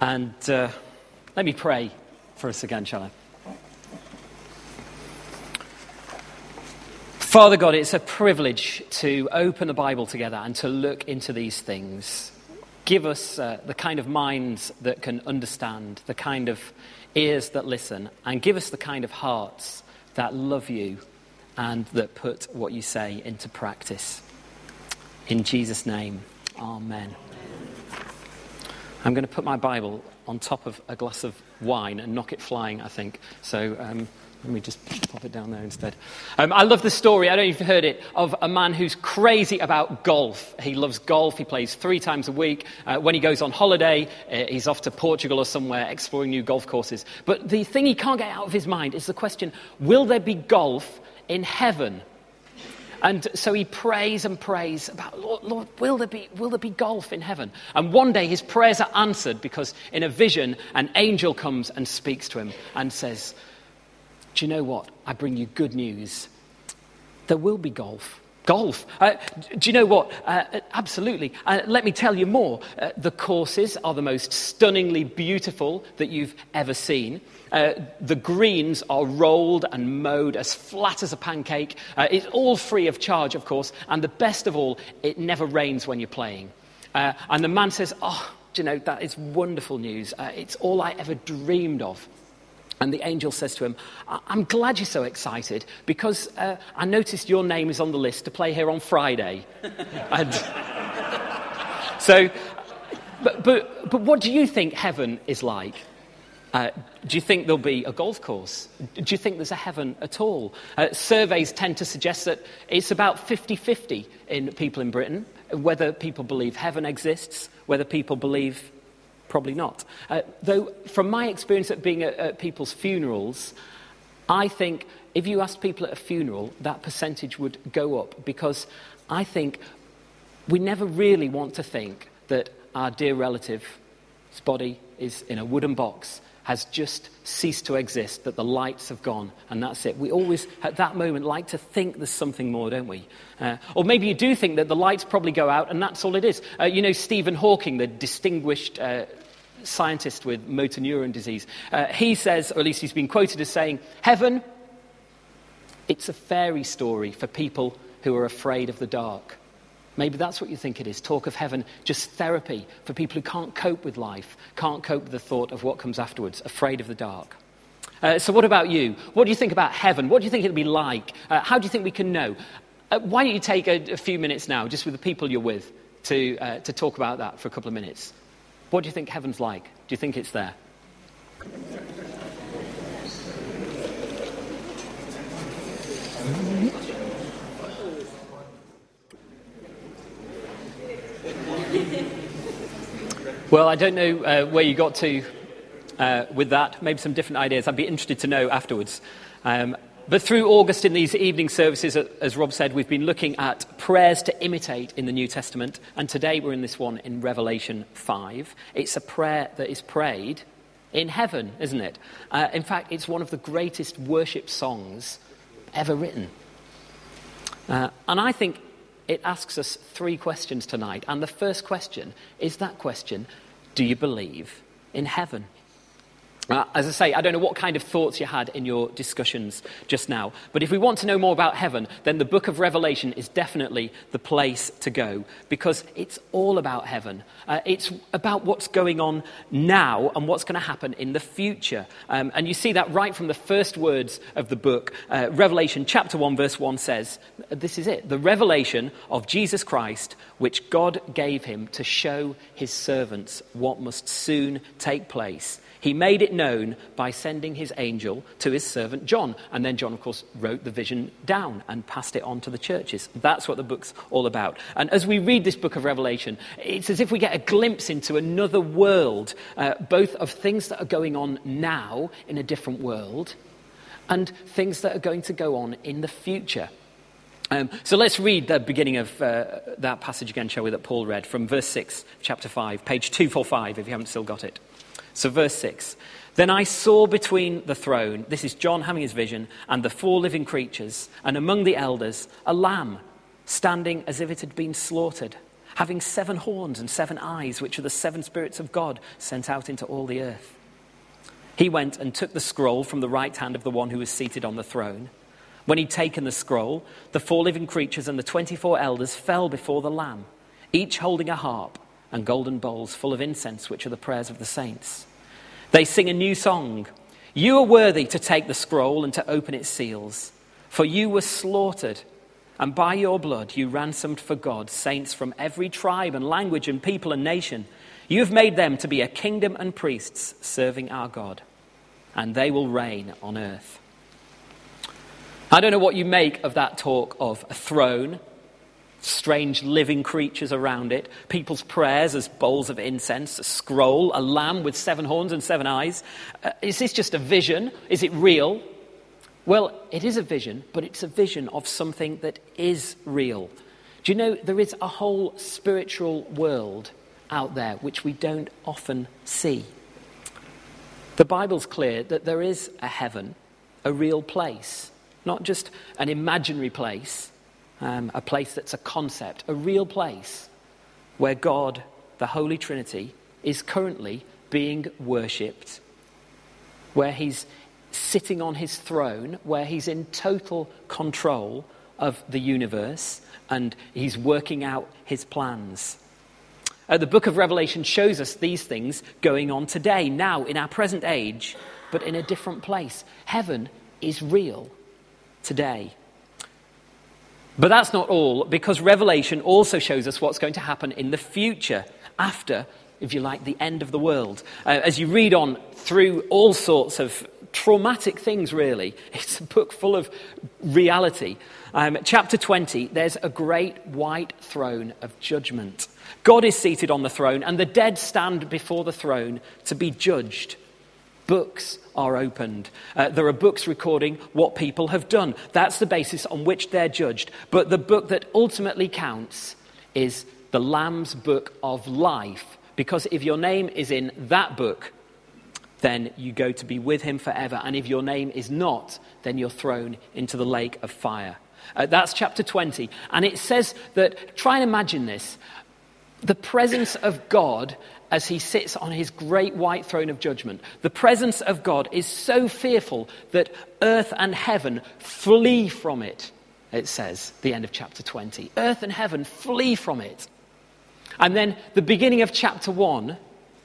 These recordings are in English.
And let me pray for us again, shall I? Father God, it's a privilege to open the Bible together and to look into these things. Give us the kind of minds that can understand, the kind of ears that listen, and give us the kind of hearts that love you and that put what you say into practice. In Jesus' name, amen. I'm going to put my Bible on top of a glass of wine and knock it flying, I think. So let me just pop it down there instead. I love the story, I don't know if you've heard it, of a man who's crazy about golf. He loves golf, he plays 3 times a week. When he goes on holiday, he's off to Portugal or somewhere exploring new golf courses. But the thing he can't get out of his mind is the question, will there be golf in heaven? And so he prays and prays about, Lord, will there be golf in heaven? And one day his prayers are answered because in a vision, an angel comes and speaks to him and says, do you know what? I bring you good news. There will be golf. Golf. Do you know what? Absolutely. Let me tell you more. The courses are the most stunningly beautiful that you've ever seen. The greens are rolled and mowed as flat as a pancake. It's all free of charge, of course. And the best of all, it never rains when you're playing. And the man says, do you know, that is wonderful news. It's all I ever dreamed of. And the angel says to him, I'm glad you're so excited because I noticed your name is on the list to play here on Friday. And so, but what do you think heaven is like? Do you think there'll be a golf course? Do you think there's a heaven at all? Surveys tend to suggest that it's about 50-50 in people in Britain, whether people believe heaven exists, whether people believe probably not. Though, from my experience at being at people's funerals, I think if you asked people at a funeral, that percentage would go up because I think we never really want to think that our dear relative's body is in a wooden box, has just ceased to exist, that the lights have gone, and that's it. We always, at that moment, like to think there's something more, don't we? Or maybe you do think that the lights probably go out, and that's all it is. You know Stephen Hawking, the distinguished scientist with motor neuron disease, he says, or at least he's been quoted as saying, heaven, it's a fairy story for people who are afraid of the dark. Maybe that's what you think it is. Talk of heaven, just therapy for people who can't cope with life, can't cope with the thought of what comes afterwards, afraid of the dark. So what about you? What do you think about heaven? What do you think it'll be like? How do you think we can know? Why don't you take a few minutes now, just with the people you're with, to talk about that for a couple of minutes? What do you think heaven's like? Do you think it's there? Well, I don't know where you got to with that. Maybe some different ideas. I'd be interested to know afterwards. But through August in these evening services, as Rob said, we've been looking at prayers to imitate in the New Testament. And today we're in this one in Revelation 5. It's a prayer that is prayed in heaven, isn't it? In fact, it's one of the greatest worship songs ever written. And I think it asks us 3 questions tonight. And the first question is that question, do you believe in heaven? As I say, I don't know what kind of thoughts you had in your discussions just now, but if we want to know more about heaven, then the book of Revelation is definitely the place to go, because it's all about heaven. It's about what's going on now and what's going to happen in the future. And you see that right from the first words of the book. Revelation chapter 1, verse 1 says, this is it, the revelation of Jesus Christ, which God gave him to show his servants what must soon take place. He made it known by sending his angel to his servant John. And then John, of course, wrote the vision down and passed it on to the churches. That's what the book's all about. And as we read this book of Revelation, it's as if we get a glimpse into another world, both of things that are going on now in a different world and things that are going to go on in the future. So let's read the beginning of that passage again, shall we, that Paul read from verse 6, chapter 5, page 245, if you haven't still got it. So verse 6, then I saw between the throne, this is John having his vision, and the 4 living creatures, and among the elders, a lamb standing as if it had been slaughtered. having 7 horns and 7 eyes, which are the 7 spirits of God sent out into all the earth. He went and took the scroll from the right hand of the one who was seated on the throne. When he'd taken the scroll, the 4 living creatures and the 24 elders fell before the Lamb, each holding a harp and golden bowls full of incense, which are the prayers of the saints. They sing a new song. You are worthy to take the scroll and to open its seals, for you were slaughtered, and by your blood you ransomed for God saints from every tribe and language and people and nation. You have made them to be a kingdom and priests serving our God, and they will reign on earth. I don't know what you make of that talk of a throne, strange living creatures around it, people's prayers as bowls of incense, a scroll, a lamb with 7 horns and 7 eyes. Is this just a vision? Is it real? Well, it is a vision, but it's a vision of something that is real. Do you know there is a whole spiritual world out there which we don't often see? The Bible's clear that there is a heaven, a real place, not just an imaginary place, a place that's a concept, a real place where God, the Holy Trinity, is currently being worshipped, where he's sitting on his throne, where he's in total control of the universe and he's working out his plans. The book of Revelation shows us these things going on today, now in our present age, but in a different place. Heaven is real today. But that's not all, because Revelation also shows us what's going to happen in the future, after, if you like, the end of the world. As you read on through all sorts of traumatic things, really, it's a book full of reality. Chapter 20, there's a great white throne of judgment. God is seated on the throne, and the dead stand before the throne to be judged. Books are opened. There are books recording what people have done. That's the basis on which they're judged. But the book that ultimately counts is the Lamb's book of life. Because if your name is in that book, then you go to be with him forever. And if your name is not, then you're thrown into the lake of fire. That's chapter 20. And it says that, try and imagine this, the presence of God as he sits on his great white throne of judgment. The presence of God is so fearful that earth and heaven flee from it, it says, the end of chapter 20. Earth and heaven flee from it. And then the beginning of chapter 21,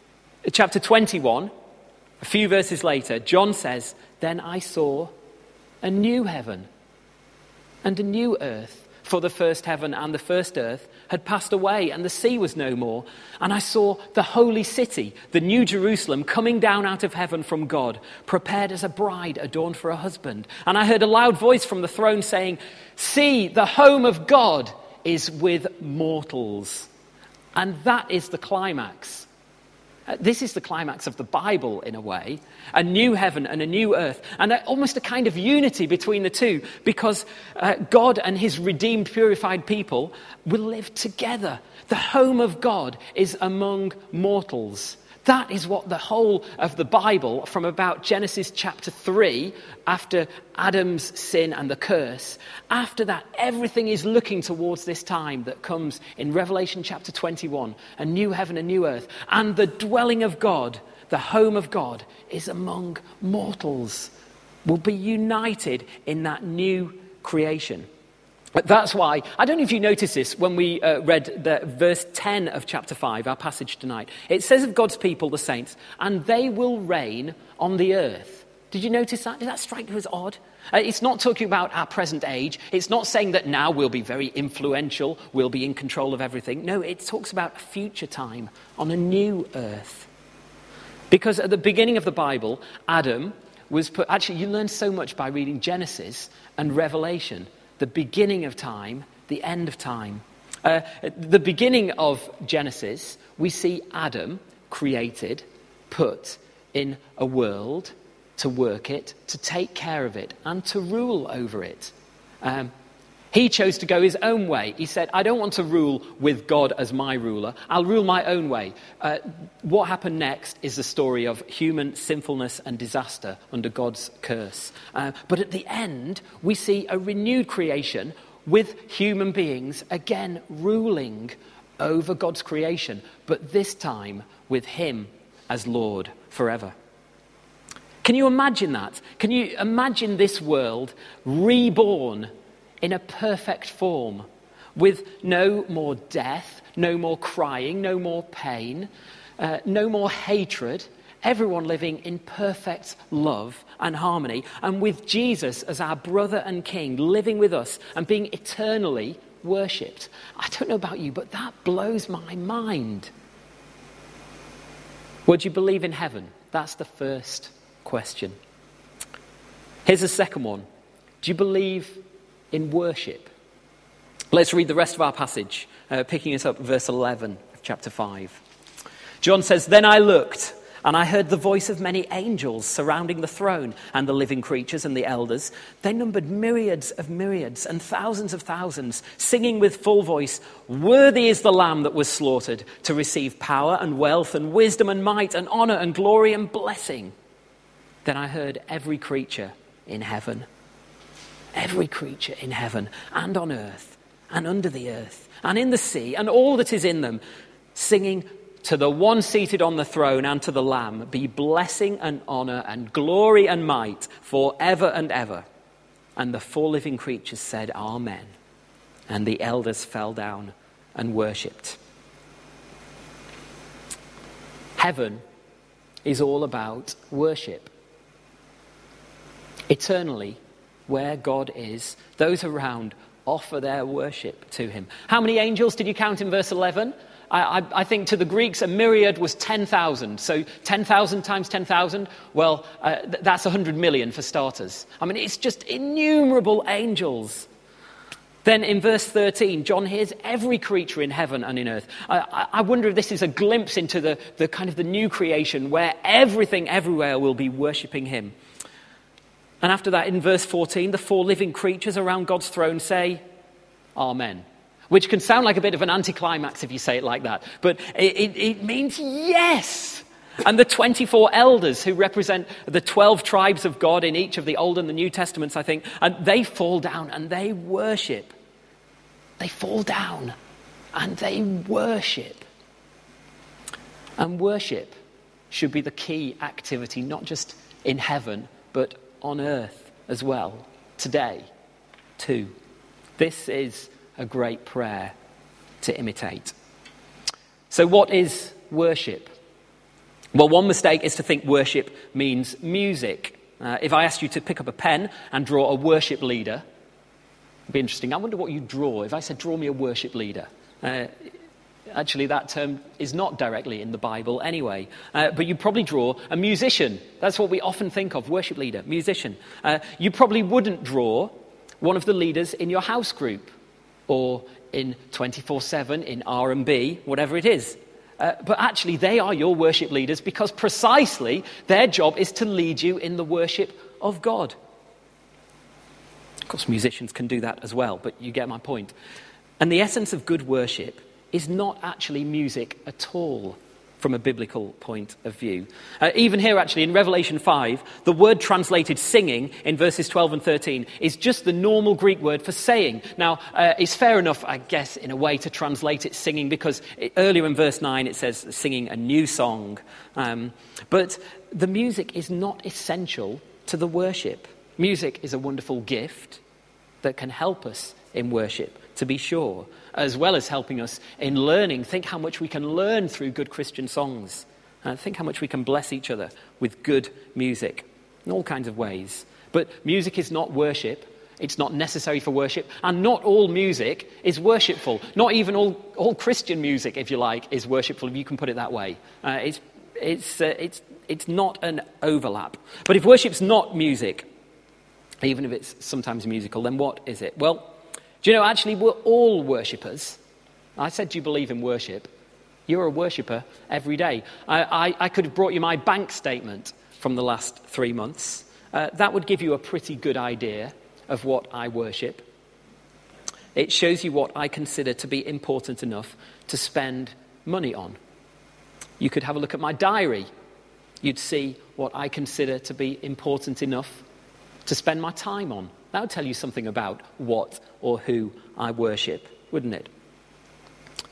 a few verses later, John says, then I saw a new heaven and a new earth. For the first heaven and the first earth had passed away, and the sea was no more. And I saw the holy city, the new Jerusalem, coming down out of heaven from God, prepared as a bride adorned for a husband. And I heard a loud voice from the throne saying, see, the home of God is with mortals. And that is the climax. This is the climax of the Bible, in a way. A new heaven and a new earth. And almost a kind of unity between the two. Because God and his redeemed, purified people will live together. The home of God is among mortals. That is what the whole of the Bible, from about Genesis chapter 3, after Adam's sin and the curse, after that, everything is looking towards this time that comes in Revelation chapter 21, a new heaven, a new earth. And the dwelling of God, the home of God, is among mortals, will be united in that new creation. That's why, I don't know if you noticed this when we read the verse 10 of chapter 5, our passage tonight. It says of God's people, the saints, and they will reign on the earth. Did you notice that? Did that strike you as odd? It's not talking about our present age. It's not saying that now we'll be very influential, we'll be in control of everything. No, it talks about a future time on a new earth. Because at the beginning of the Bible, Adam was put... Actually, you learn so much by reading Genesis and Revelation. The beginning of time, the end of time. At the beginning of Genesis, we see Adam created, put in a world to work it, to take care of it, and to rule over it. He chose to go his own way. He said, I don't want to rule with God as my ruler. I'll rule my own way. What happened next is the story of human sinfulness and disaster under God's curse. But at the end, we see a renewed creation with human beings, again, ruling over God's creation, but this time with him as Lord forever. Can you imagine that? Can you imagine this world reborn in a perfect form, with no more death, no more crying, no more pain, no more hatred, everyone living in perfect love and harmony, and with Jesus as our brother and king living with us and being eternally worshipped? I don't know about you, but that blows my mind. Would you believe in heaven? That's the first question. Here's the second one. Do you believe in worship? Let's read the rest of our passage, picking us up verse 11 of chapter 5. John says, "Then I looked, and I heard the voice of many angels surrounding the throne and the living creatures and the elders. They numbered myriads of myriads and thousands of thousands, singing with full voice, 'Worthy is the Lamb that was slaughtered to receive power and wealth and wisdom and might and honor and glory and blessing.' Then I heard every creature in heaven and on earth and under the earth and in the sea and all that is in them, singing, 'To the one seated on the throne and to the Lamb be blessing and honor and glory and might forever and ever.' And the four living creatures said, 'Amen.' And the elders fell down and worshipped." Heaven is all about worship. Eternally, where God is, those around offer their worship to him. How many angels did you count in verse 11? I think to the Greeks, a myriad was 10,000. So 10,000 times 10,000, well, that's 100 million for starters. I mean, it's just innumerable angels. Then in verse 13, John hears every creature in heaven and in earth. I wonder if this is a glimpse into the kind of the new creation where everything everywhere will be worshipping him. And after that, in verse 14, the four living creatures around God's throne say, "Amen." Which can sound like a bit of an anticlimax if you say it like that. But it means yes. And the 24 elders who represent the 12 tribes of God in each of the Old and the New Testaments, I think, and they fall down and they worship. They fall down and they worship. And worship should be the key activity, not just in heaven, but on earth as well, today, too. This is a great prayer to imitate. So what is worship? Well, one mistake is to think worship means music. If I asked you to pick up a pen and draw a worship leader, it'd be interesting. I wonder what you'd draw. If I said, draw me a worship leader. Actually, that term is not directly in the Bible anyway. But you'd probably draw a musician. That's what we often think of, worship leader, musician. You probably wouldn't draw one of the leaders in your house group, or in 24/7, in R&B, whatever it is. But actually, they are your worship leaders because precisely their job is to lead you in the worship of God. Of course, musicians can do that as well, but you get my point. And the essence of good worship is not actually music at all from a biblical point of view. Even here, actually, in Revelation 5, the word translated singing in verses 12 and 13 is just the normal Greek word for saying. Now, it's fair enough, I guess, in a way to translate it singing, because earlier in verse 9 it says singing a new song. But the music is not essential to the worship. Music is a wonderful gift that can help us in worship, to be sure, as well as helping us in learning. Think how much we can learn through good Christian songs. Think how much we can bless each other with good music in all kinds of ways. But music is not worship. It's not necessary for worship. And not all music is worshipful. Not even all Christian music, if you like, is worshipful, if you can put it that way. It's not an overlap. But if worship's not music, even if it's sometimes musical, then what is it? Well, do you know, actually, we're all worshippers. I said, do you believe in worship? You're a worshipper every day. I could have brought you my bank statement from the last 3 months. That would give you a pretty good idea of what I worship. It shows you what I consider to be important enough to spend money on. You could have a look at my diary. You'd see what I consider to be important enough to spend my time on. That would tell you something about what or who I worship, wouldn't it?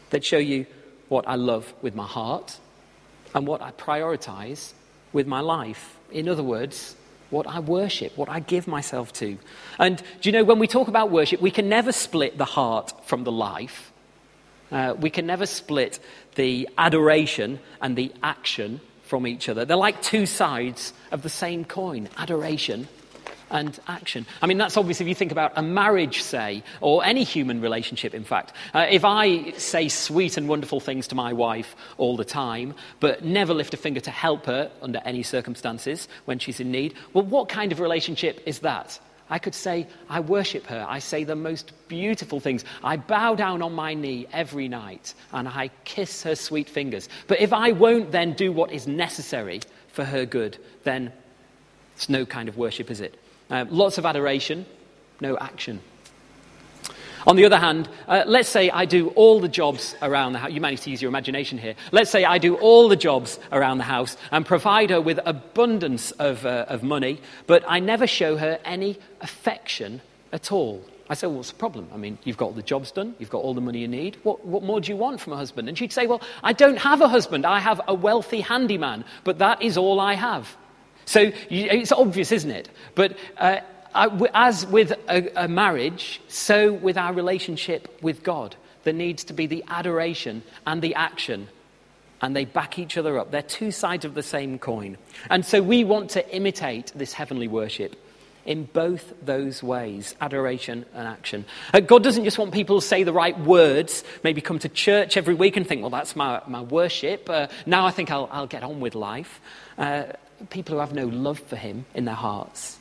They'd show you what I love with my heart and what I prioritize with my life. In other words, what I worship, what I give myself to. And do you know, when we talk about worship, we can never split the heart from the life. We can never split the adoration and the action from each other. They're like two sides of the same coin, adoration and action. I mean, that's obviously if you think about a marriage, say, or any human relationship, in fact. If I say sweet and wonderful things to my wife all the time, but never lift a finger to help her under any circumstances when she's in need, well, what kind of relationship is that? I could say, I worship her. I say the most beautiful things. I bow down on my knee every night and I kiss her sweet fingers. But if I won't then do what is necessary for her good, then it's no kind of worship, is it? Lots of adoration, no action. On the other hand, let's say I do all the jobs around the house. You might need to use your imagination here. Let's say I do all the jobs around the house and provide her with abundance of money, but I never show her any affection at all. I say, well, what's the problem? I mean, you've got all the jobs done. You've got all the money you need. What more do you want from a husband? And she'd say, well, I don't have a husband. I have a wealthy handyman, but that is all I have. So it's obvious, isn't it? But as with a marriage, so with our relationship with God, there needs to be the adoration and the action, and they back each other up. They're two sides of the same coin. And so we want to imitate this heavenly worship in both those ways, adoration and action. God doesn't just want people to say the right words, maybe come to church every week and think, well, that's my worship. Now I think I'll get on with life. People who have no love for him in their hearts.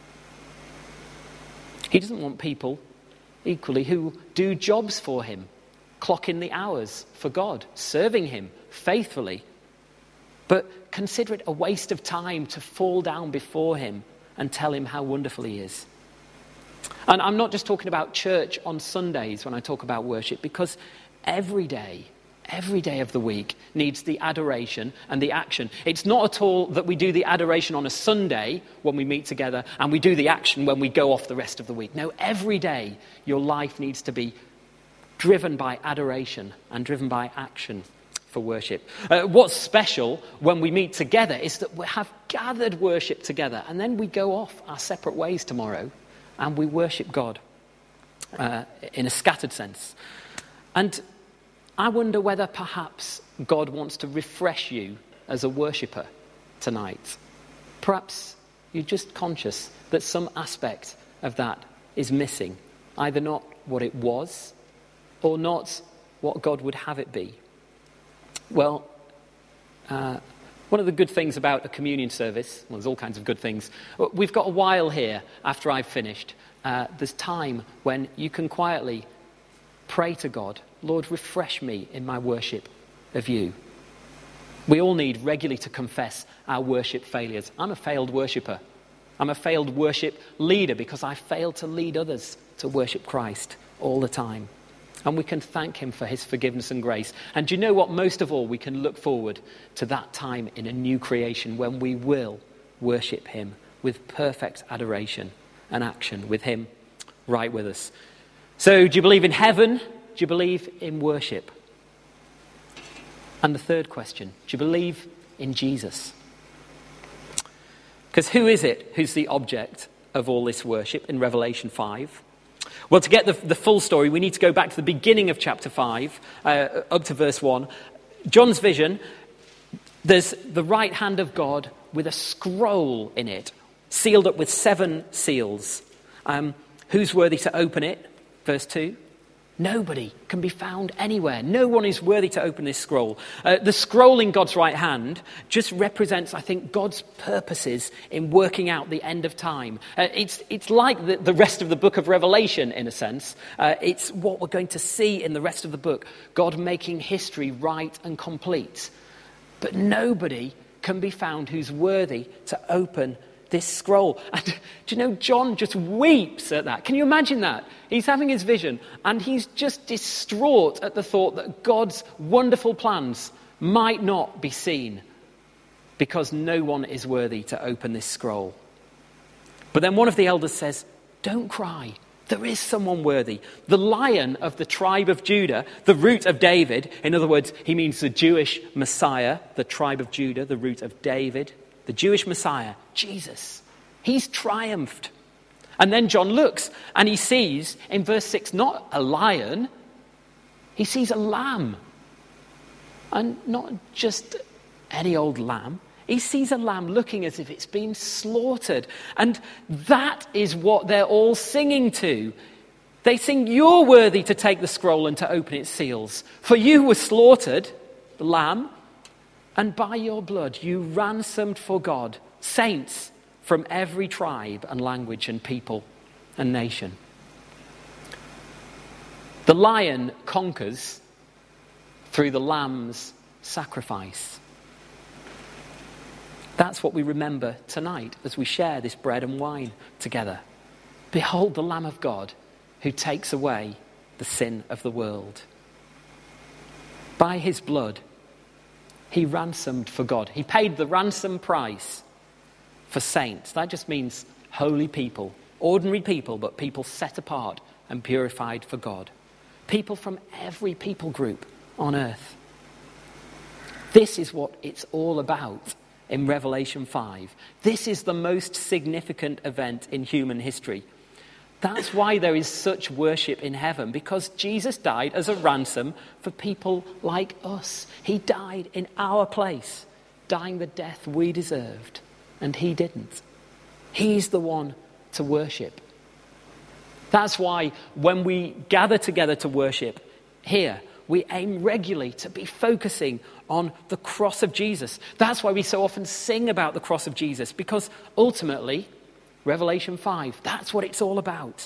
He doesn't want people, equally, who do jobs for him, clock in the hours for God, serving him faithfully, but consider it a waste of time to fall down before him and tell him how wonderful he is. And I'm not just talking about church on Sundays when I talk about worship, because every day of the week needs the adoration and the action. It's not at all that we do the adoration on a Sunday when we meet together and we do the action when we go off the rest of the week. No, every day your life needs to be driven by adoration and driven by action for worship. What's special when we meet together is that we have gathered worship together and then we go off our separate ways tomorrow and we worship God in a scattered sense. And I wonder whether perhaps God wants to refresh you as a worshipper tonight. Perhaps you're just conscious that some aspect of that is missing, either not what it was or not what God would have it be. Well, one of the good things about a communion service, well, there's all kinds of good things. We've got a while here after I've finished. There's time when you can quietly pray to God, Lord, refresh me in my worship of you. We all need regularly to confess our worship failures. I'm a failed worshipper. I'm a failed worship leader because I fail to lead others to worship Christ all the time. And we can thank him for his forgiveness and grace. And do you know what? Most of all, we can look forward to that time in a new creation when we will worship him with perfect adoration and action, with him right with us. So, do you believe in heaven? Do you believe in worship? And the third question, do you believe in Jesus? Because who is it who's the object of all this worship in Revelation 5? Well, to get the full story, we need to go back to the beginning of chapter 5, up to verse 1. John's vision, there's the right hand of God with a scroll in it, sealed up with 7 seals. Who's worthy to open it? Verse 2. Nobody can be found anywhere. No one is worthy to open this scroll. The scroll in God's right hand just represents, I think, God's purposes in working out the end of time. It's like the rest of the book of Revelation, in a sense. It's what we're going to see in the rest of the book. God making history right and complete. But nobody can be found who's worthy to open this scroll. And do you know, John just weeps at that. Can you imagine that? He's having his vision and he's just distraught at the thought that God's wonderful plans might not be seen because no one is worthy to open this scroll. But then one of the elders says, don't cry, There is someone worthy. The Lion of the tribe of Judah, the root of David. In other words, he means the Jewish Messiah, the tribe of Judah, the root of David. The Jewish Messiah, Jesus. He's triumphed. And then John looks and he sees in verse 6 not a lion, he sees a lamb. And not just any old lamb. He sees a lamb looking as if it's been slaughtered. And that is what they're all singing to. They sing, "You're worthy to take the scroll and to open its seals. For you were slaughtered, the lamb, and by your blood you ransomed for God saints from every tribe and language and people and nation." The lion conquers through the lamb's sacrifice. That's what we remember tonight as we share this bread and wine together. Behold the Lamb of God who takes away the sin of the world. By his blood, he ransomed for God. He paid the ransom price for saints. That just means holy people, ordinary people, but people set apart and purified for God. People from every people group on earth. This is what it's all about in Revelation 5. This is the most significant event in human history. That's why there is such worship in heaven, because Jesus died as a ransom for people like us. He died in our place, dying the death we deserved, and he didn't. He's the one to worship. That's why when we gather together to worship here, we aim regularly to be focusing on the cross of Jesus. That's why we so often sing about the cross of Jesus, because ultimately, Revelation 5, that's what it's all about.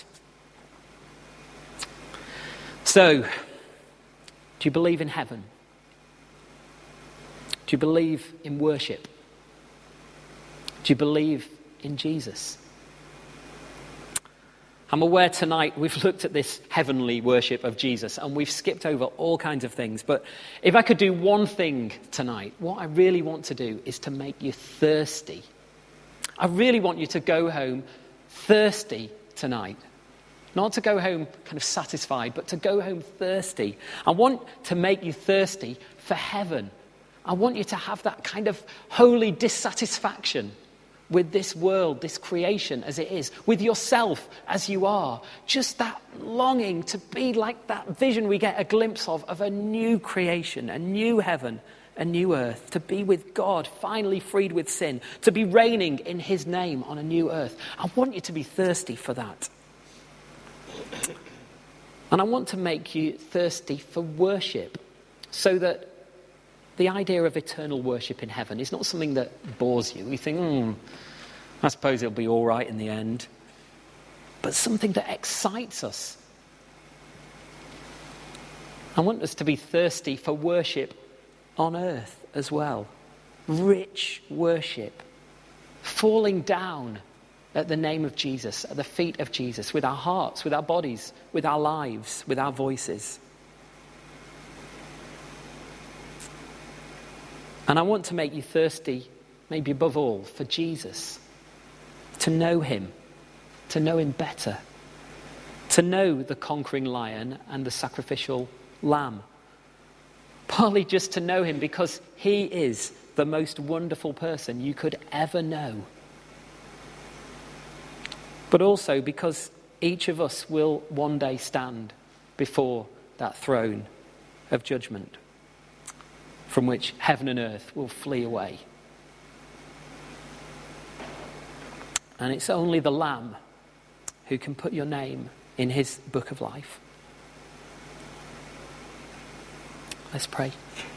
So, do you believe in heaven? Do you believe in worship? Do you believe in Jesus? I'm aware tonight we've looked at this heavenly worship of Jesus and we've skipped over all kinds of things. But if I could do one thing tonight, what I really want to do is to make you thirsty. I really want you to go home thirsty tonight. Not to go home kind of satisfied, but to go home thirsty. I want to make you thirsty for heaven. I want you to have that kind of holy dissatisfaction with this world, this creation as it is, with yourself as you are. Just that longing to be like that vision we get a glimpse of a new creation, a new heaven, a new earth, to be with God, finally freed with sin, to be reigning in his name on a new earth. I want you to be thirsty for that. And I want to make you thirsty for worship, so that the idea of eternal worship in heaven is not something that bores you. You think, I suppose it'll be all right in the end. But something that excites us. I want us to be thirsty for worship on earth as well. Rich worship. Falling down at the name of Jesus, at the feet of Jesus, with our hearts, with our bodies, with our lives, with our voices. And I want to make you thirsty, maybe above all, for Jesus. To know him better. To know the conquering lion and the sacrificial lamb. Partly just to know him because he is the most wonderful person you could ever know. But also because each of us will one day stand before that throne of judgment, from which heaven and earth will flee away. And it's only the Lamb who can put your name in his book of life. Let's pray.